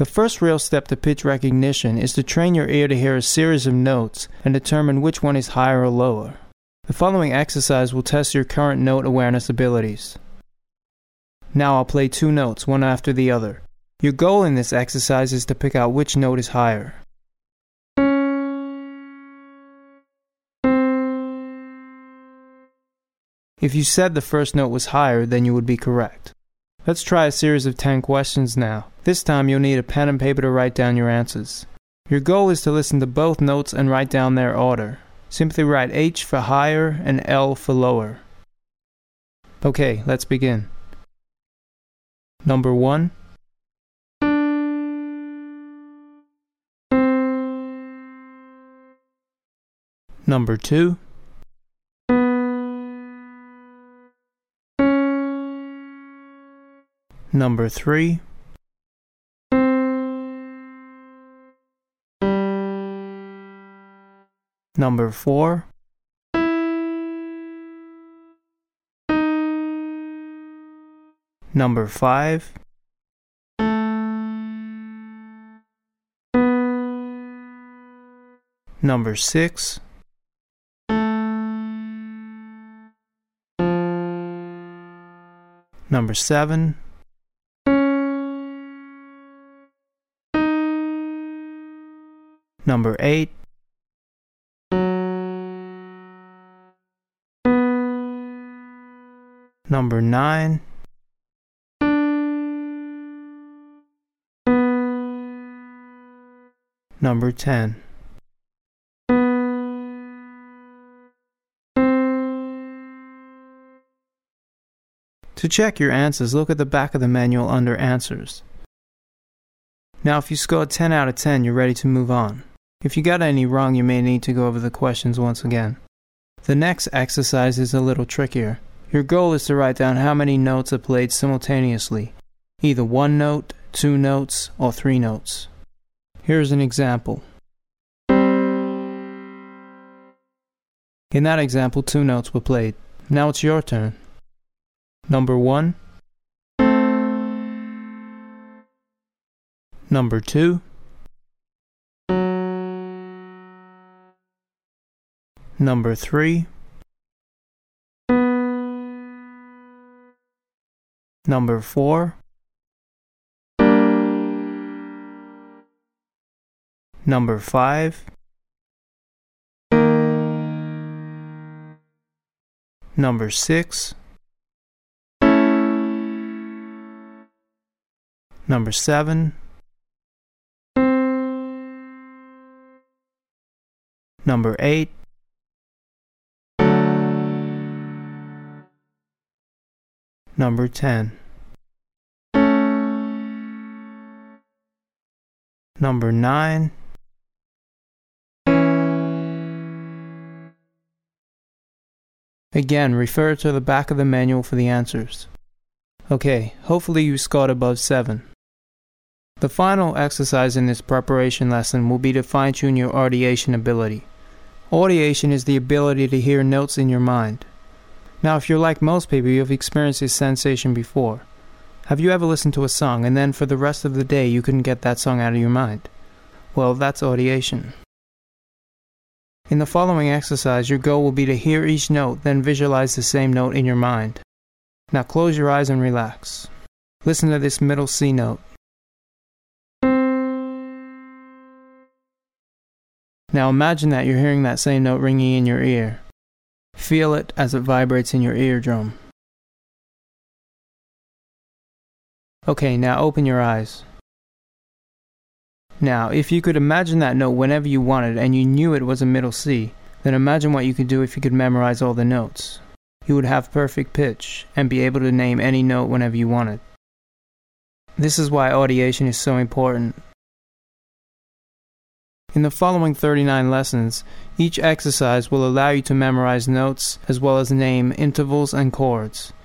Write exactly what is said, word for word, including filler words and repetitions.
The first real step to pitch recognition is to train your ear to hear a series of notes and determine which one is higher or lower. The following exercise will test your current note awareness abilities. Now I'll play two notes, one after the other. Your goal in this exercise is to pick out which note is higher. If you said the first note was higher, then you would be correct. Let's try a series of ten questions now. This time you'll need a pen and paper to write down your answers. Your goal is to listen to both notes and write down their order. Simply write H for higher and L for lower. Okay, let's begin. Number one. Number two. Number three. Number four. Number five. Number six. Number seven. Number eight. Number nine. Number ten. To check your answers, look at the back of the manual under Answers. Now if you scored ten out of ten, you're ready to move on. If you got any wrong, you may need to go over the questions once again. The next exercise is a little trickier. Your goal is to write down how many notes are played simultaneously, either one note, two notes, or three notes. Here's an example. In that example, two notes were played. Now it's your turn. Number one. Number two. Number three. Number four. Number five. Number six. Number seven. Number eight. Number ten. Number nine. Again, refer to the back of the manual for the answers. Okay, hopefully you scored above seven. The final exercise in this preparation lesson will be to fine-tune your audiation ability. Audiation is the ability to hear notes in your mind. Now, if you're like most people, you've experienced this sensation before. Have you ever listened to a song and then for the rest of the day you couldn't get that song out of your mind? Well, that's audiation. In the following exercise, your goal will be to hear each note, then visualize the same note in your mind. Now close your eyes and relax. Listen to this middle C note. Now imagine that you're hearing that same note ringing in your ear. Feel it as it vibrates in your eardrum. Okay, now open your eyes. Now, if you could imagine that note whenever you wanted and you knew it was a middle C, then imagine what you could do if you could memorize all the notes. You would have perfect pitch and be able to name any note whenever you wanted. This is why audiation is so important. In the following thirty-nine lessons, each exercise will allow you to memorize notes as well as name intervals and chords.